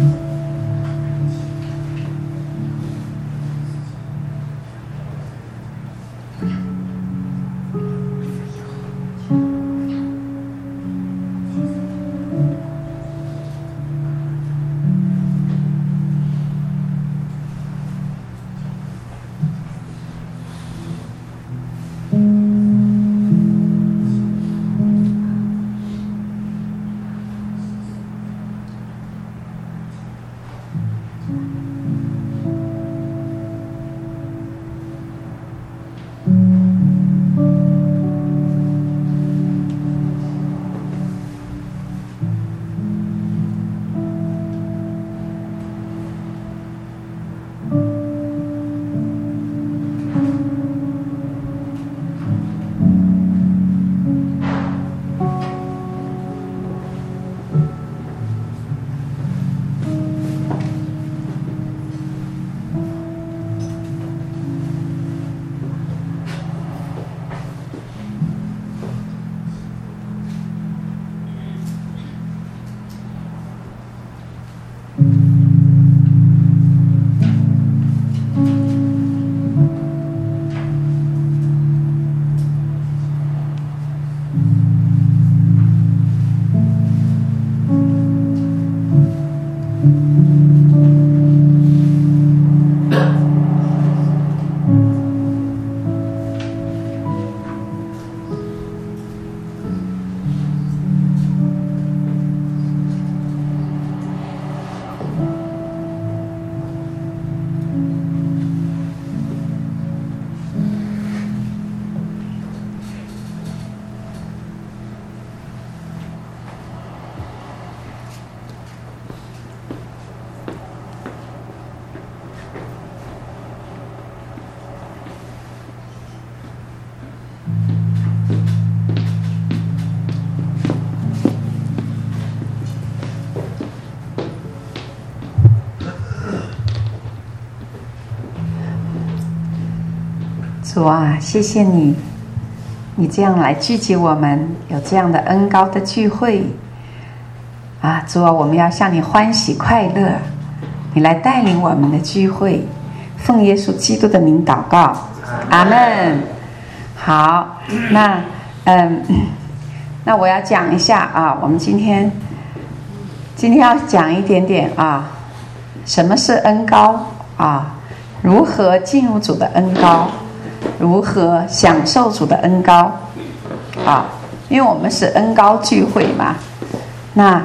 主啊，谢谢你，你这样来聚集我们，有这样的恩膏的聚会啊！主啊，我们要向你欢喜快乐，你来带领我们的聚会，奉耶稣基督的名祷告，阿们。好，那我要讲一下啊，我们今天要讲一点点啊，什么是恩膏啊？如何进入主的恩膏？如何享受主的恩膏啊？因为我们是恩膏聚会嘛，那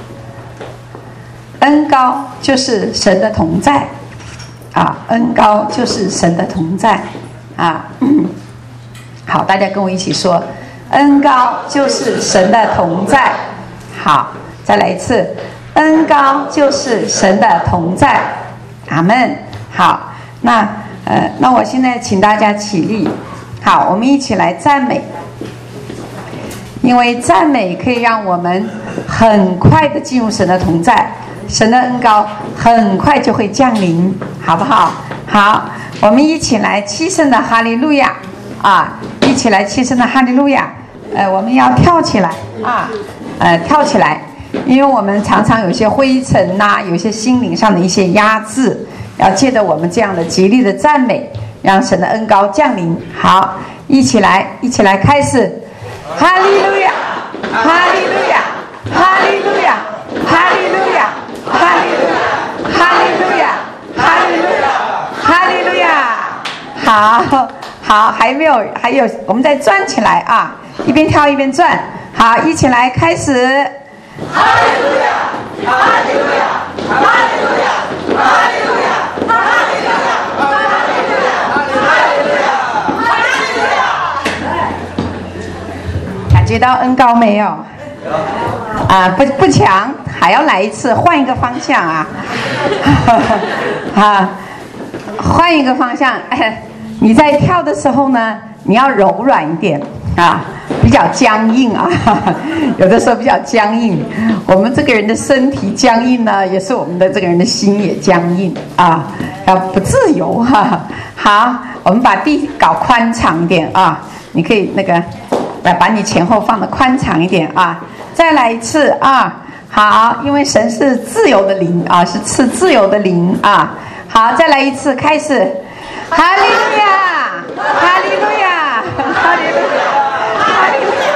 恩膏就是神的同在啊，恩膏就是神的同在啊。好，大家跟我一起说，恩膏就是神的同在。好，再来一次，恩膏就是神的同在。阿们。好，那我现在请大家起立，好，我们一起来赞美，因为赞美可以让我们很快的进入神的同在，神的恩膏很快就会降临，好不好？好，我们一起来七声的哈利路亚啊！一起来七声的哈利路亚，我们要跳起来啊，跳起来，因为我们常常有些灰尘呐，有些心灵上的一些压制。要借着我们这样的极力的赞美，让神的恩膏降临。好，一起来开始，哈利路亚，哈利路亚，哈利路亚，哈利路亚，哈利路亚，哈利路亚，哈利路亚，哈利路亚。好，还有，我们再转起来啊，一边跳一边转。好，一起来开始，哈利路亚，哈利路亚，哈利路亚，哈利路亚。感觉到恩膏没有？啊，不强，还要来一次，换一个方向啊！啊，换一个方向。你在跳的时候呢，你要柔软一点啊，比较僵硬啊，有的时候比较僵硬。我们这个人的身体僵硬呢，也是我们的这个人的心也僵硬啊，要不自由哈。好，我们把地搞宽敞一点啊，你可以把你前后放的宽敞一点啊。再来一次啊， 好，因为神是自由的灵啊，是赐自由的灵啊。好，再来一次，开始，哈利路亚，哈利路亚，哈利路亚，哈利路亚。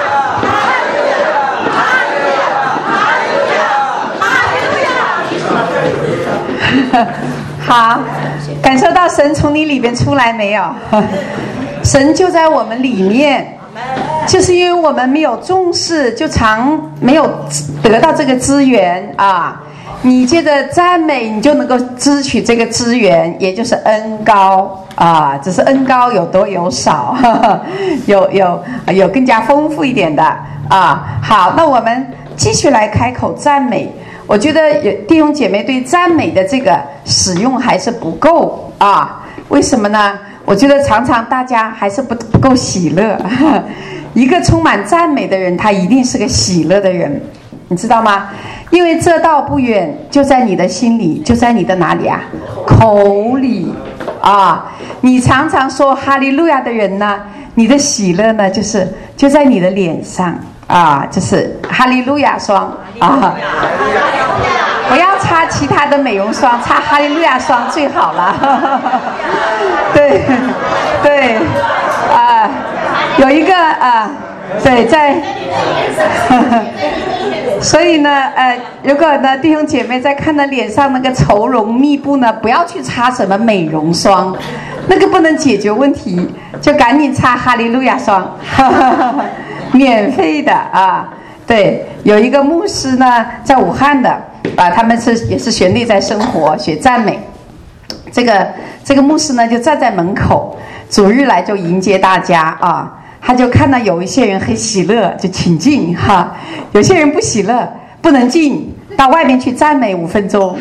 好，感受到神从你里边出来没有？神就在我们里面，就是因为我们没有重视，就常没有得到这个资源啊。你借着赞美，你就能够支取这个资源，也就是恩膏啊。只是恩膏有多有少，有更加丰富一点的啊。好，那我们继续来开口赞美。我觉得弟兄姐妹对赞美的这个使用还是不够啊。为什么呢？我觉得常常大家还是不够喜乐。一个充满赞美的人，他一定是个喜乐的人，你知道吗？因为这道不远，就在你的心里，就在你的哪里啊？口里啊！你常常说哈利路亚的人呢，你的喜乐呢，就在你的脸上啊，就是哈利路亚霜啊！不要擦其他的美容霜，擦哈利路亚霜最好了。对对啊，有一个对在。所以呢，如果呢弟兄姐妹在看到脸上那个愁容密布呢，不要去擦什么美容霜，那个不能解决问题，就赶紧擦哈利路亚霜，免费的啊。对，有一个牧师呢，在武汉的他们也是学内在生活，学赞美。这个牧师呢，就站在门口，主日来就迎接大家啊。他就看到有一些人很喜乐，就请进哈；有些人不喜乐，不能进，到外面去赞美5分钟。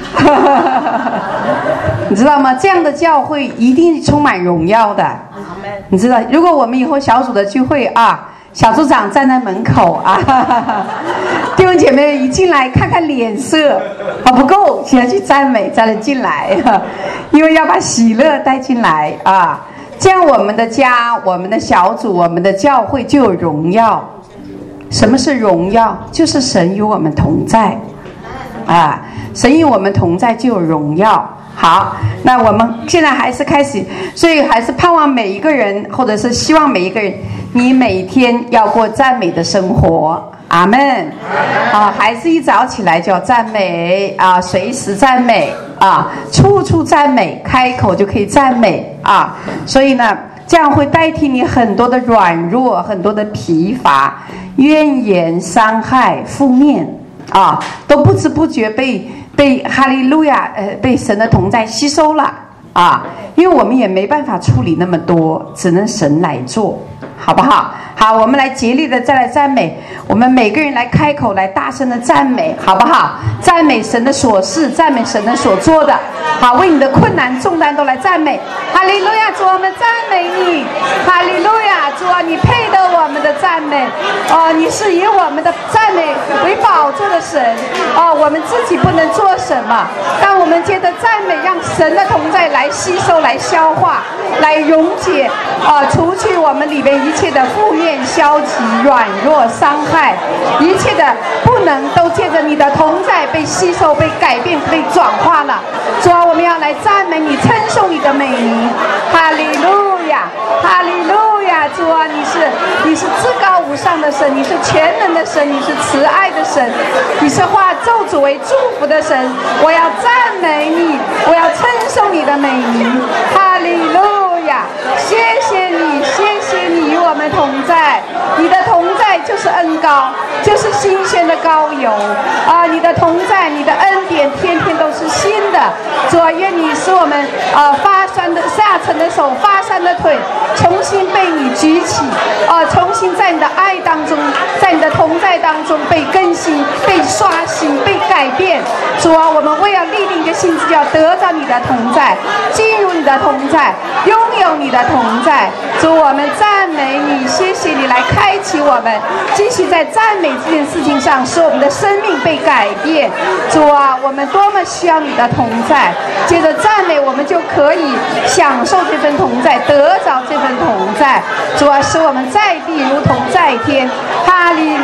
你知道吗？这样的教会一定充满荣耀的。你知道，如果我们以后小组的聚会啊，小组长站在门口啊，弟兄姐妹一进来看看脸色不够，先去赞美，再来进来，因为要把喜乐带进来啊。这样我们的家、我们的小组、我们的教会就有荣耀。什么是荣耀？就是神与我们同在啊！神与我们同在就有荣耀。好，那我们现在还是开始，所以还是盼望每一个人，或者是希望每一个人，你每天要过赞美的生活。阿们啊！还是一早起来就要赞美啊，随时赞美啊，处处赞美，开口就可以赞美啊。所以呢，这样会代替你很多的软弱，很多的疲乏、怨言、伤害、负面啊，都不知不觉被哈利路亚被神的同在吸收了啊。因为我们也没办法处理那么多，只能神来做，好不好？好，我们来竭力的再来赞美，我们每个人来开口，来大声的赞美，好不好？赞美神的所事，赞美神的所做的，好，为你的困难重担都来赞美。哈利路亚，主，我们赞美你。哈利路亚，主啊，你配得我们的赞美。你是以我们的赞美为宝座的神。我们自己不能做什么，但我们借着赞美，让神的同在来吸收、来消化、来溶解，除去我们里边一切的负面、消极、软弱、伤害，一切的不能都借着你的同在被吸收、被改变、被转化了。主啊，我们要来赞美你，称颂你的美名。哈利路亚，哈利路亚！主啊，你是至高无上的神，你是全能的神，你是慈爱的神，你是化咒诅为祝福的神。我要赞美你，我要称颂你的美名。哈利路亚！谢谢你，谢谢你与我们同在。你的同在就是恩膏，就是新鲜的膏油啊！你的同在，你的恩典，天天都是新的。主啊，愿你使我们发酸的下沉的手，发酸的腿，重新被你举起重新在你的爱当中，在你的同在当中被更新、被刷新、被改变。主啊，我们为了立定一个心志，要得到你的同在，进入你的同在，拥有你的同在。主，我们赞美你，谢谢你来开启我们，继续在赞美这件事情上，使我们的生命被改变。主啊，我们多么需要你的同在，接着赞美，我们就可以享受这份同在，得着这份同在。主啊，使我们在地如同在天。哈利路亚。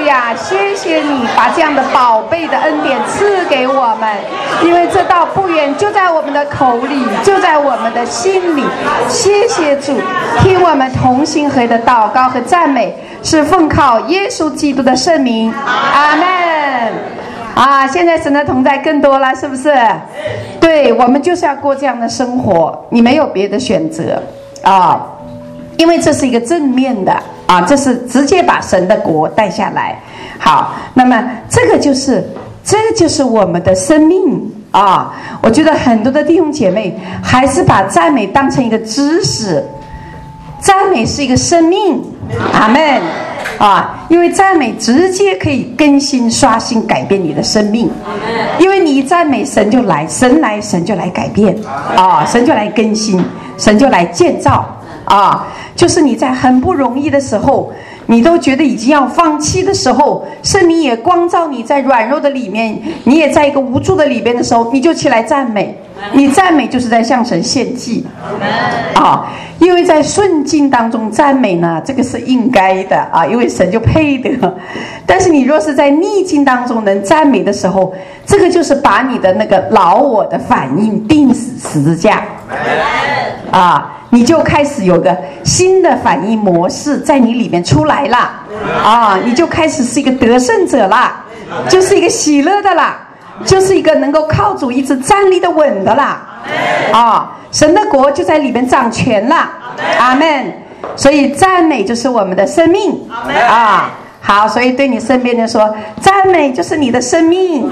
亚，谢谢你把这样的宝贝的恩典赐给我们，因为这道不远就在我们的口里，就在我们的心里。谢谢主，听我们同心合的祷告和赞美，是奉靠耶稣基督的圣名，阿们。现在神的同在更多了，是不是？对，我们就是要过这样的生活，你没有别的选择因为这是一个正面的这是直接把神的国带下来。好，那么这个就是我们的生命我觉得很多的弟兄姐妹还是把赞美当成一个知识，赞美是一个生命，阿们因为赞美直接可以更新刷新改变你的生命，因为你一赞美神就来，神来神就来改变神就来更新，神就来建造就是你在很不容易的时候，你都觉得已经要放弃的时候，圣灵也光照你在软弱的里面，你也在一个无助的里边的时候，你就起来赞美。你赞美就是在向神献祭因为在顺境当中赞美呢，这个是应该的因为神就配得。但是你若是在逆境当中能赞美的时候，这个就是把你的那个老我的反应钉死十字架你就开始有个新的反应模式在你里面出来了你就开始是一个得胜者啦，就是一个喜乐的啦，就是一个能够靠主一直站立的稳的啦神的国就在里面掌权了，阿们。所以赞美就是我们的生命好，所以对你身边的说，赞美就是你的生命，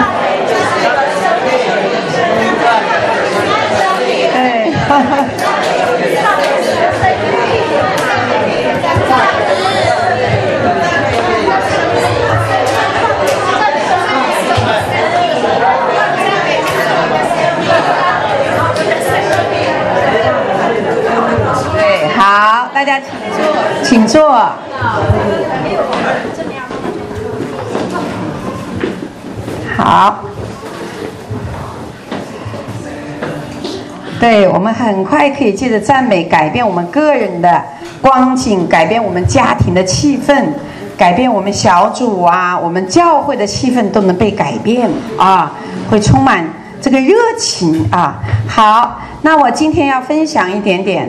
对好，大家请坐。好，对，我们很快可以借着赞美改变我们个人的光景，改变我们家庭的气氛，改变我们小组我们教会的气氛都能被改变会充满这个热情好，那我今天要分享一点点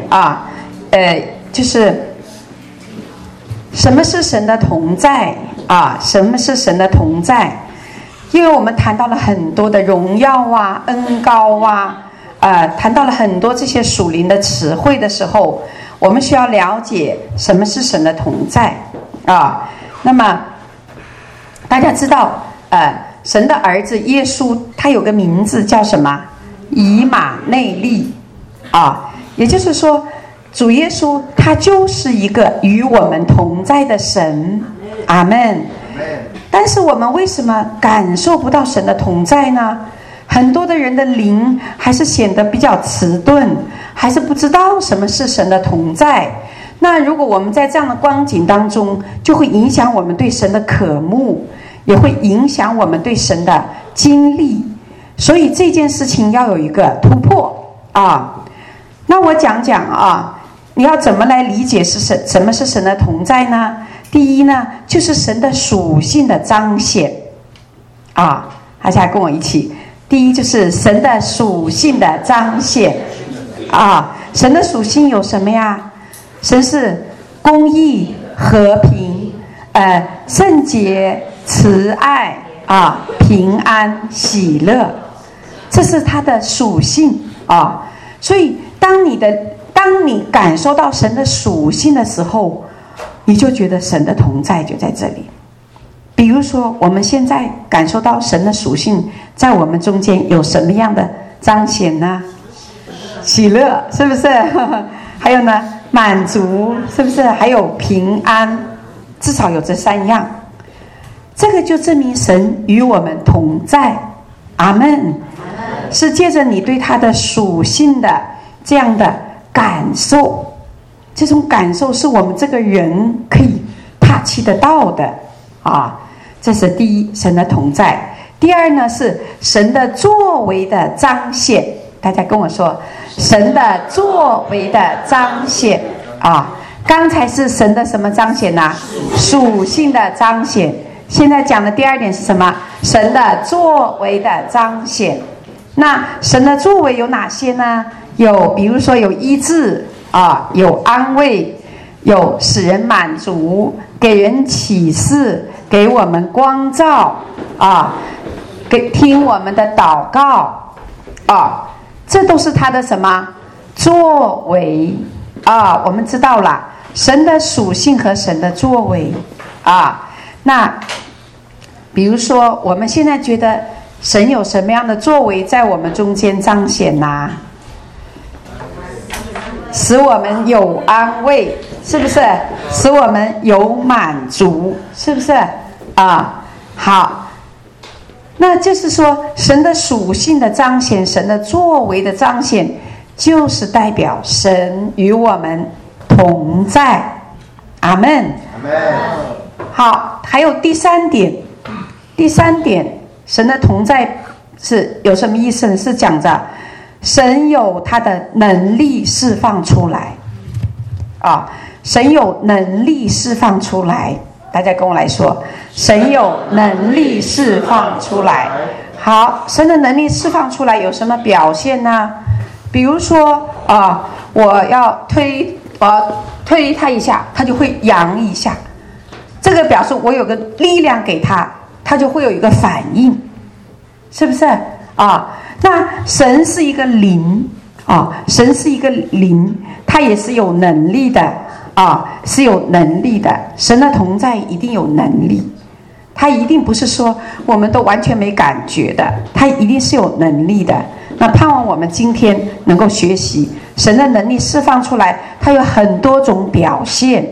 就是什么是神的同在什么是神的同在？因为我们谈到了很多的荣耀恩膏谈到了很多这些属灵的词汇的时候，我们需要了解什么是神的同在那么大家知道神的儿子耶稣他有个名字叫什么？以马内利也就是说主耶稣他就是一个与我们同在的神，阿们。但是我们为什么感受不到神的同在呢？很多的人的灵还是显得比较迟钝，还是不知道什么是神的同在。那如果我们在这样的光景当中，就会影响我们对神的渴慕，也会影响我们对神的经历。所以这件事情要有一个突破那我讲你要怎么来理解什么是神的同在呢？第一呢，就是神的属性的彰显大家跟我一起，第一就是神的属性的彰显神的属性有什么呀？神是公义、和平、圣洁、慈爱平安、喜乐，这是他的属性所以当你感受到神的属性的时候，你就觉得神的同在就在这里。比如说我们现在感受到神的属性在我们中间有什么样的彰显呢？喜乐，是不是？还有呢，满足，是不是？还有平安，至少有这三样。这个就证明神与我们同在，阿们。是借着你对他的属性的这样的感受，这种感受是我们这个人可以touch得到的这是第一，神的同在。第二呢，是神的作为的彰显。大家跟我说，神的作为的彰显刚才是神的什么彰显呢？属性的彰显。现在讲的第二点是什么？神的作为的彰显。那神的作为有哪些呢？有比如说有医治啊，有安慰，有使人满足，给人启示，给我们光照啊，给听我们的祷告啊，这都是他的什么作为啊？我们知道了神的属性和神的作为啊。那比如说我们现在觉得神有什么样的作为在我们中间彰显呢？使我们有安慰，是不是？使我们有满足，是不是啊？好，那就是说神的属性的彰显，神的作为的彰显，就是代表神与我们同在。阿们。阿们。好，还有第三点，神的同在是有什么意思呢？是讲着神有他的能力释放出来啊，神有能力释放出来。大家跟我来说，神有能力释放出来。好，神的能力释放出来有什么表现呢？比如说啊，我要推他一下，他就会扬一下，这个表示我有个力量给他，他就会有一个反应，是不是啊？那神是一个灵啊，神是一个灵，他也是有能力的啊，是有能力的。神的同在一定有能力，他一定不是说我们都完全没感觉的，他一定是有能力的。那盼望我们今天能够学习神的能力释放出来，它有很多种表现，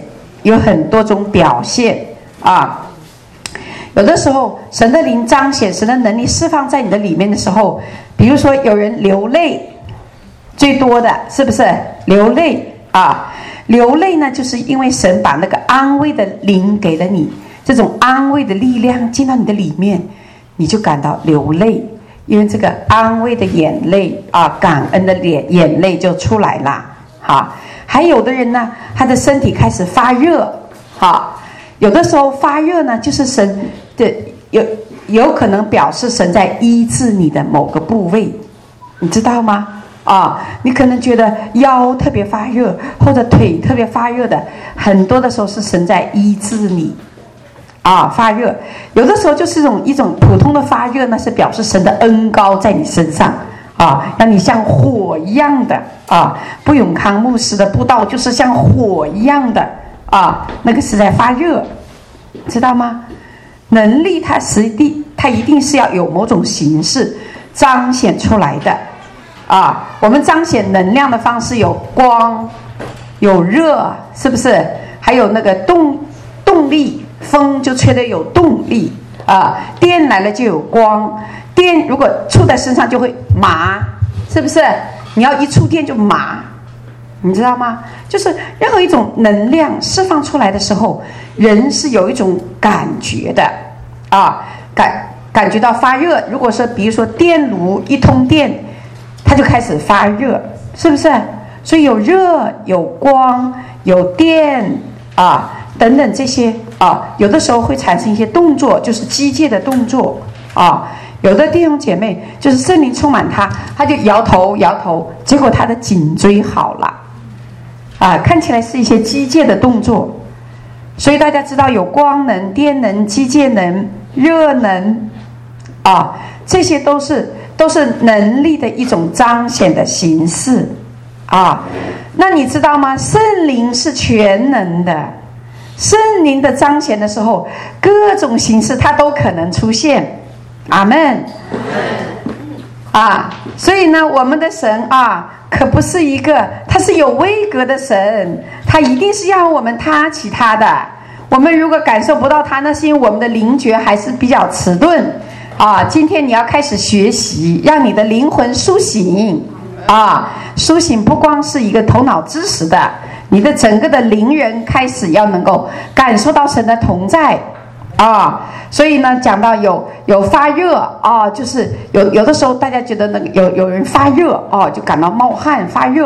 啊。有的时候神的灵彰显，神的能力释放在你的里面的时候，比如说有人流泪，最多的是不是流泪啊？流泪呢，就是因为神把那个安慰的灵给了你，这种安慰的力量进到你的里面，你就感到流泪，因为这个安慰的眼泪啊，感恩的眼泪就出来了。好，还有的人呢，他的身体开始发热，好，有的时候发热呢，就是神的有可能表示神在医治你的某个部位，你知道吗？啊，你可能觉得腰特别发热，或者腿特别发热的，很多的时候是神在医治你啊，发热。有的时候就是一种普通的发热呢，是表示神的恩膏在你身上啊，让你像火一样的啊。布永康牧师的布道就是像火一样的啊，那个是在发热，知道吗？能力它一定是要有某种形式彰显出来的啊。我们彰显能量的方式有光，有热，是不是？还有那个动力，风就吹得有动力啊。电来了就有光，电如果触在身上就会麻，是不是？你要一触电就麻，你知道吗？就是任何一种能量释放出来的时候，人是有一种感觉的啊，感觉到发热。如果说比如说电炉一通电，它就开始发热，是不是？所以有热有光有电啊等等这些啊，有的时候会产生一些动作，就是机械的动作啊。有的弟兄姐妹就是圣灵充满他就摇头，结果他的颈椎好了啊，看起来是一些机械的动作。所以大家知道有光能、电能、机械能、热能啊，这些都是能力的一种彰显的形式啊。那你知道吗？圣灵是全能的，圣灵的彰显的时候，各种形式它都可能出现。阿们啊！所以呢，我们的神啊，可不是一个，他是有威格的神，他一定是要我们他起他的。我们如果感受不到他，那是因为我们的灵觉还是比较迟钝啊。今天你要开始学习，让你的灵魂苏醒啊！苏醒不光是一个头脑知识的，你的整个的灵人开始要能够感受到神的同在啊。所以呢，讲到有发热啊，就是有的时候大家觉得那个有人发热哦，就感到冒汗发热，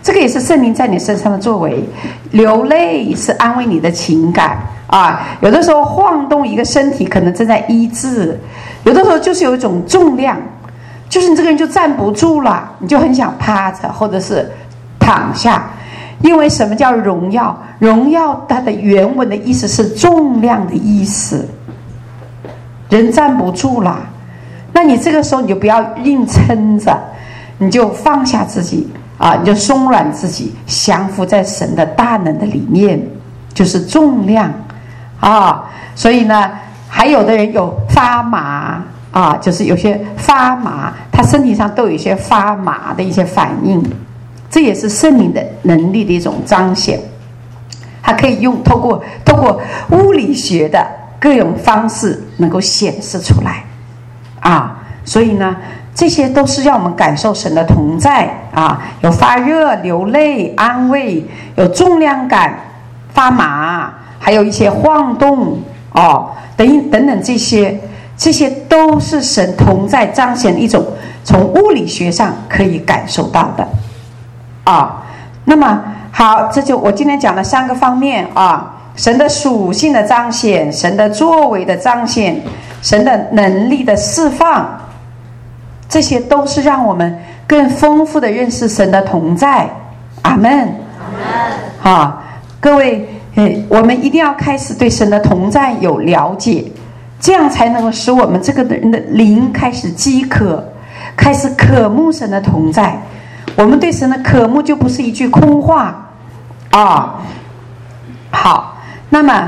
这个也是圣灵在你身上的作为。流泪是安慰你的情感啊，有的时候晃动一个身体可能正在医治，有的时候就是有一种重量，就是你这个人就站不住了，你就很想趴着或者是躺下。因为什么叫荣耀？荣耀它的原文的意思是重量的意思，人站不住了，那你这个时候你就不要硬撑着，你就放下自己啊，你就松软自己，降服在神的大能的里面，就是重量啊。所以呢，还有的人有发麻啊，就是有些发麻，他身体上都有一些发麻的一些反应，这也是圣灵的能力的一种彰显。它可以透过物理学的各种方式能够显示出来啊。所以呢，这些都是让我们感受神的同在啊，有发热、流泪、安慰，有重量感、发麻，还有一些晃动哦，等等，这些都是神同在彰显一种从物理学上可以感受到的啊。那么好，这就我今天讲的3个方面啊：神的属性的彰显，神的作为的彰显，神的能力的释放。这些都是让我们更丰富的认识神的同在。阿们。啊，各位，我们一定要开始对神的同在有了解，这样才能够使我们这个人的灵开始饥渴，开始渴慕神的同在。我们对神的渴慕就不是一句空话啊。好，那么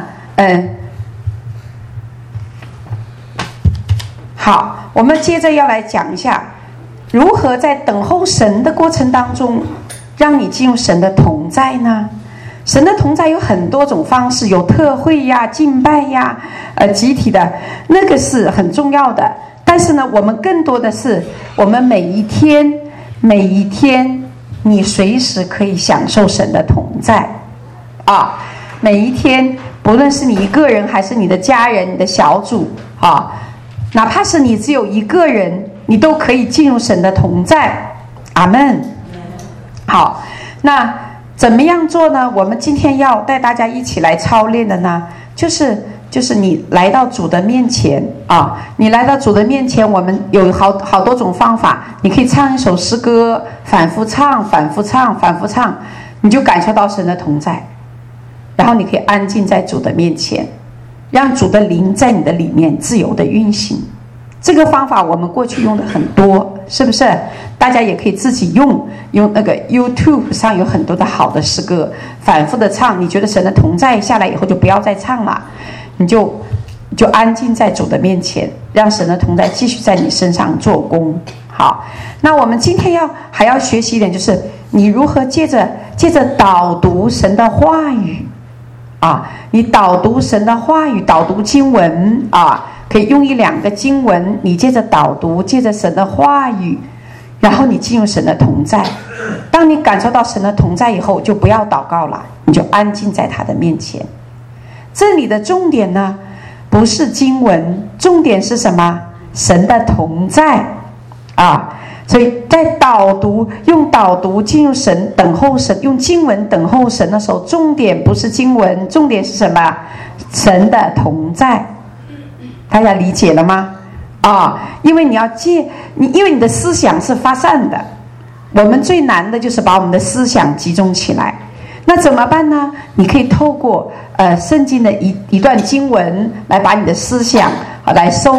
好，我们接着要来讲一下如何在等候神的过程当中让你进入神的同在呢？神的同在有很多种方式，有特会呀、敬拜呀、集体的，那个是很重要的。但是呢，我们更多的是我们每一天你随时可以享受神的同在啊。每一天，不论是你一个人还是你的家人、你的小组啊，哪怕是你只有一个人，你都可以进入神的同在。阿们。好，那怎么样做呢？我们今天要带大家一起来操练的呢，就是你来到主的面前啊，你来到主的面前，我们有好多种方法。你可以唱一首诗歌，反复唱，你就感受到神的同在。然后你可以安静在主的面前，让主的灵在你的里面自由的运行。这个方法我们过去用的很多，是不是？大家也可以自己用那个 YouTube 上有很多的好的诗歌，反复的唱。你觉得神的同在下来以后就不要再唱了，你就安静在主的面前，让神的同在继续在你身上做工。好，那我们今天还要学习一点，就是你如何借着导读神的话语啊，你导读神的话语，导读经文啊，可以用1-2个经文，你借着导读，借着神的话语，然后你进入神的同在。当你感受到神的同在以后，就不要祷告了，你就安静在他的面前。这里的重点呢，不是经文，重点是什么？神的同在啊。所以在用导读进入神，等候神，用经文等候神的时候，重点不是经文，重点是什么？神的同在。大家理解了吗？啊，因为因为你的思想是发散的，我们最难的就是把我们的思想集中起来。那怎么办呢？你可以透过圣经的一段经文来把你的思想来收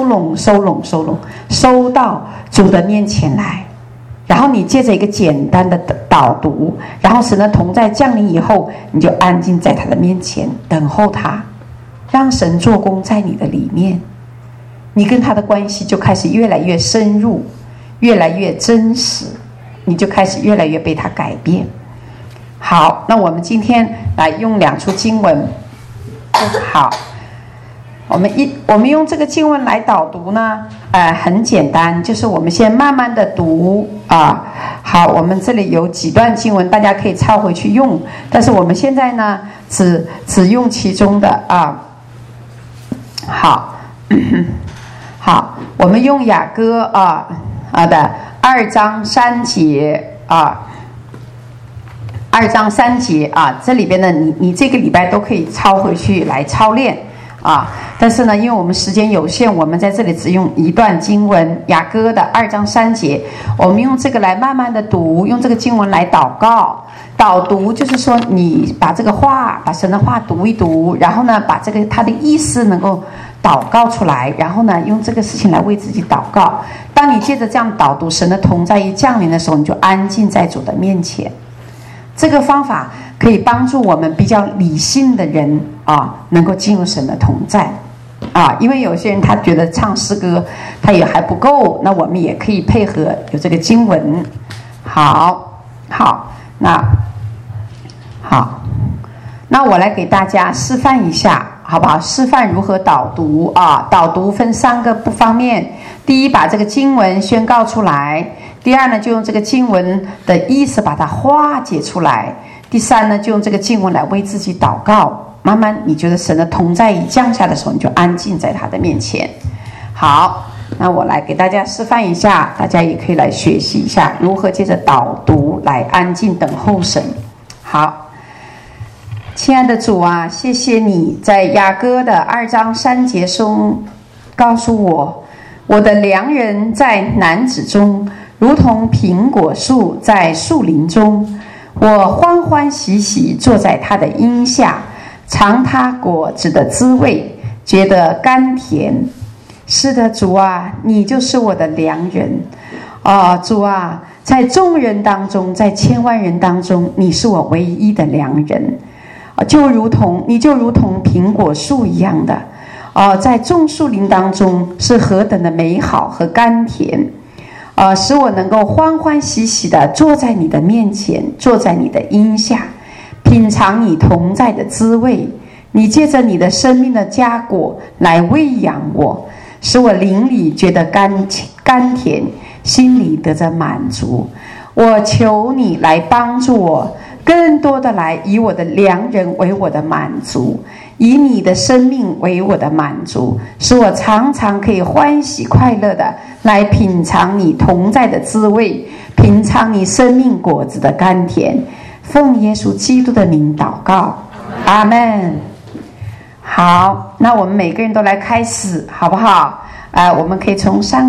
到主的面前来，然后你借着一个简单的导读，然后神的同在降临以后，你就安静在他的面前等候他，让神做工在你的里面，你跟他的关系就开始越来越深入，越来越真实，你就开始越来越被他改变。好，那我们今天来用2处经文。好，我们用这个经文来导读呢，很简单，就是我们先慢慢的读啊。好，我们这里有几段经文，大家可以抄回去用，但是我们现在呢，只用其中的啊。好，好，我们用雅歌的2章3节啊。 2章3节啊，这里边呢，你这个礼拜都可以抄回去来操练啊。但是呢，因为我们时间有限，我们在这里只用一段经文，雅歌的2章3节，我们用这个来慢慢的读，用这个经文来祷告。导读就是说，你把这个话，把神的话读一读，然后呢，把这个它的意思能够祷告出来，然后呢，用这个事情来为自己祷告。当你借着这样导读，神的同在一降临的时候，你就安静在主的面前。这个方法可以帮助我们比较理性的人啊，能够进入神的同在啊。因为有些人他觉得唱诗歌他也还不够，那我们也可以配合有这个经文。好，那我来给大家示范一下，好不好？示范如何导读啊？导读分3个方面。第一，把这个经文宣告出来；第二呢，就用这个经文的意思把它化解出来；第三呢，就用这个经文来为自己祷告。慢慢，你觉得神的同在一降下的时候，你就安静在他的面前。好，那我来给大家示范一下，大家也可以来学习一下如何借着导读来安静等候神。好，亲爱的主啊，谢谢你在雅歌的2章3节中告诉我，我的良人在男子中，如同苹果树在树林中，我欢欢喜喜坐在他的荫下，尝他果子的滋味，觉得甘甜。是的，主啊，你就是我的良人啊，主啊，在众人当中，在千万人当中，你是我唯一的良人，你就如同苹果树一样的在众树林当中是何等的美好和甘甜使我能够欢欢喜喜的坐在你的面前，坐在你的荫下，品尝你同在的滋味。你借着你的生命的佳果来喂养我，使我灵里觉得甘甜，心里得着满足。我求你来帮助我，更多的来以我的良人为我的满足，以你的生命为我的满足，使我常常可以欢喜快乐的来品尝你同在的滋味，品尝你生命果子的甘甜。奉耶稣基督的名祷告，阿们。好，那我们每个人都来开始，好不好？我们可以从三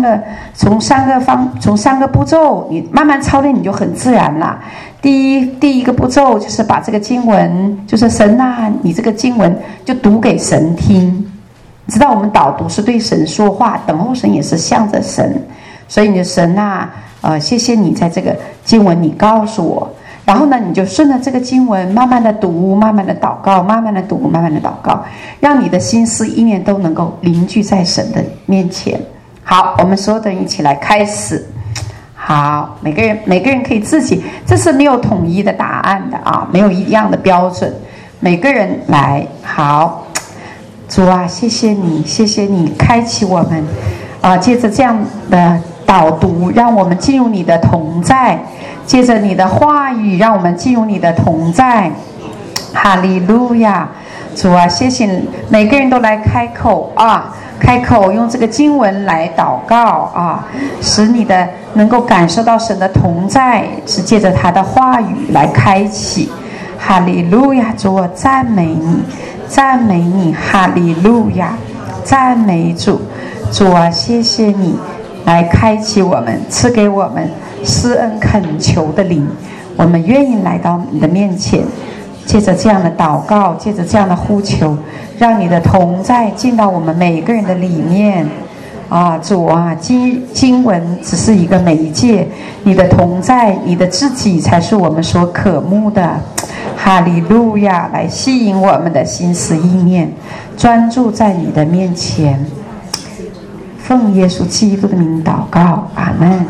个步骤，你慢慢操练，你就很自然了。第一个步骤就是把这个经文，就是神啊，你这个经文就读给神听。你知道我们导读是对神说话，等候神也是向着神，所以你的神啊，谢谢你在这个经文你告诉我。然后呢，你就顺着这个经文慢慢的读，慢慢的祷告，慢慢的读，慢慢的祷告，让你的心思意念都能够凝聚在神的面前。好，我们所有的人一起来开始。好，每个人可以自己，这是没有统一的答案的啊，没有一样的标准，每个人来。好，主啊，谢谢你，谢谢你开启我们借着这样的导读，让我们进入你的同在，借着你的话语，让我们进入你的同在。哈利路亚！主啊，谢谢你，每个人都来开口开口用这个经文来祷告使你的能够感受到神的同在，是借着他的话语来开启。哈利路亚！主，我赞美你，赞美你！哈利路亚！赞美主！主啊，谢谢你来开启我们，赐给我们施恩恳求的灵，我们愿意来到你的面前，借着这样的祷告，借着这样的呼求，让你的同在进到我们每个人的里面主啊，经文只是一个媒介，你的同在，你的自己才是我们所渴慕的。哈利路亚！来吸引我们的心思意念，专注在你的面前。奉耶稣基督的名祷告，阿们。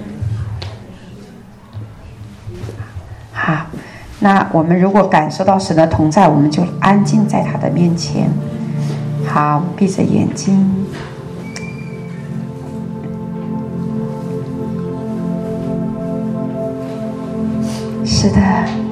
好，那我们如果感受到神的同在，我们就安静在他的面前。好，闭着眼睛。是的，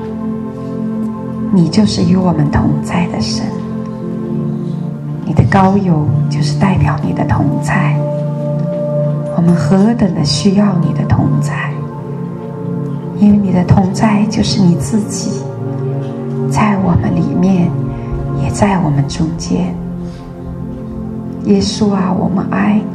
你就是与我们同在的神，你的膏油就是代表你的同在，我们何等的需要你的同在，因为你的同在就是你自己， 在我们里面，也在我们中间。耶稣啊，我们爱你。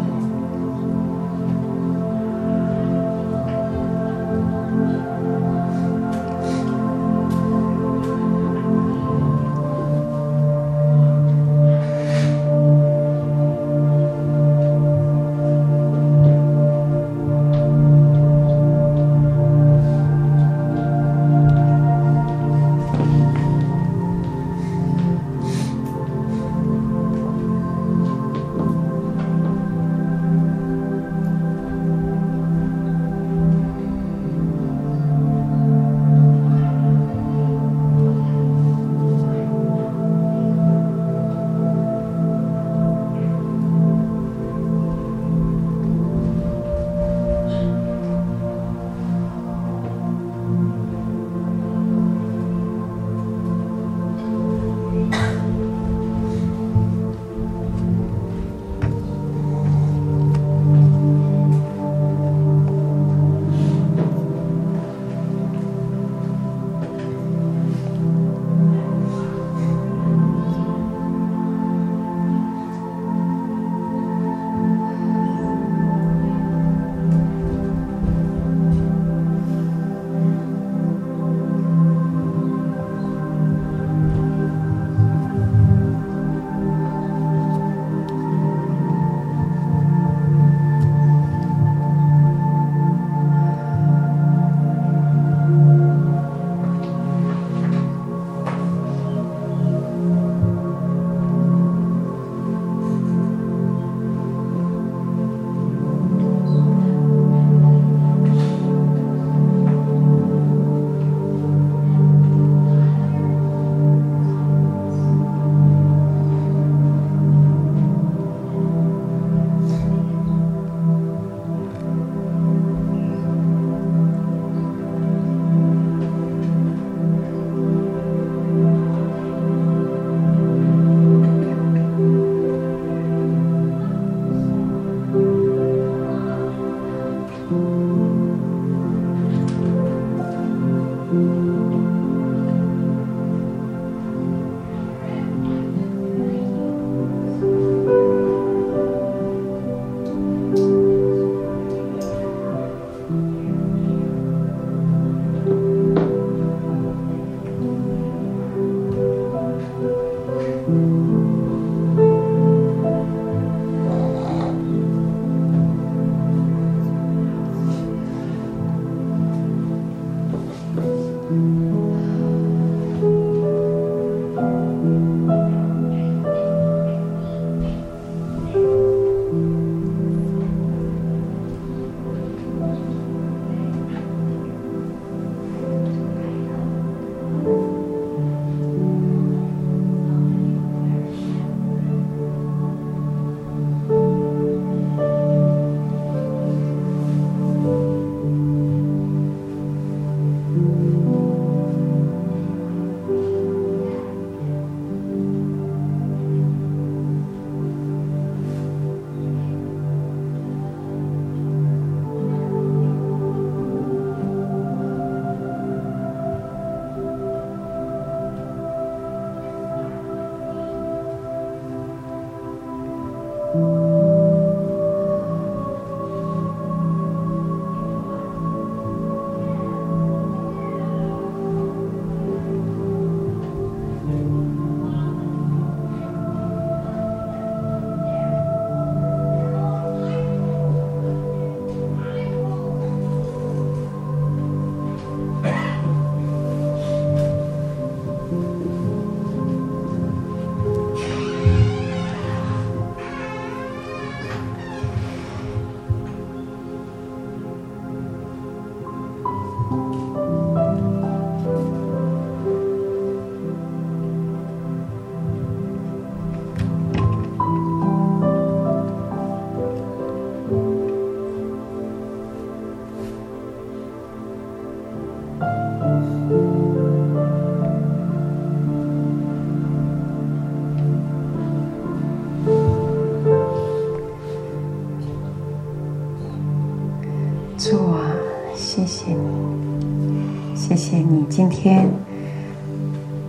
主啊，谢谢你，谢谢你今天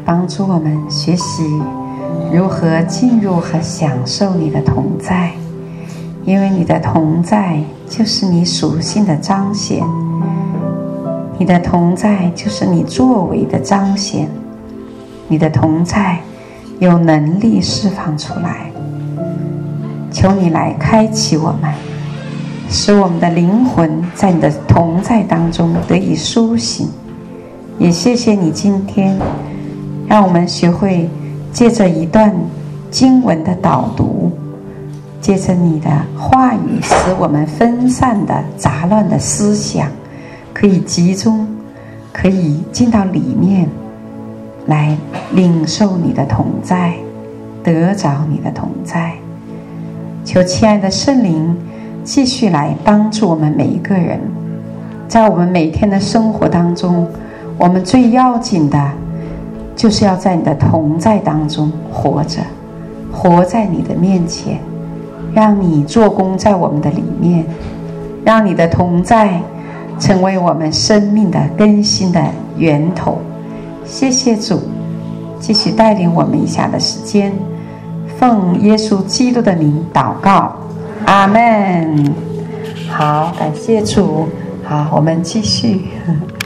帮助我们学习如何进入和享受你的同在，因为你的同在就是你属性的彰显，你的同在就是你作为的彰显，你的同在有能力释放出来。求你来开启我们，使我们的灵魂在你的同在当中得以苏醒。也谢谢你今天让我们学会借着一段经文的导读，借着你的话语，使我们分散的杂乱的思想可以集中，可以进到里面来领受你的同在，得着你的同在。求亲爱的圣灵继续来帮助我们每一个人，在我们每天的生活当中，我们最要紧的就是要在你的同在当中活着，活在你的面前，让你做工在我们的里面，让你的同在成为我们生命的更新的源头。谢谢主，继续带领我们以下的时间，奉耶稣基督的名祷告，阿们。好，感谢主。好，我们继续。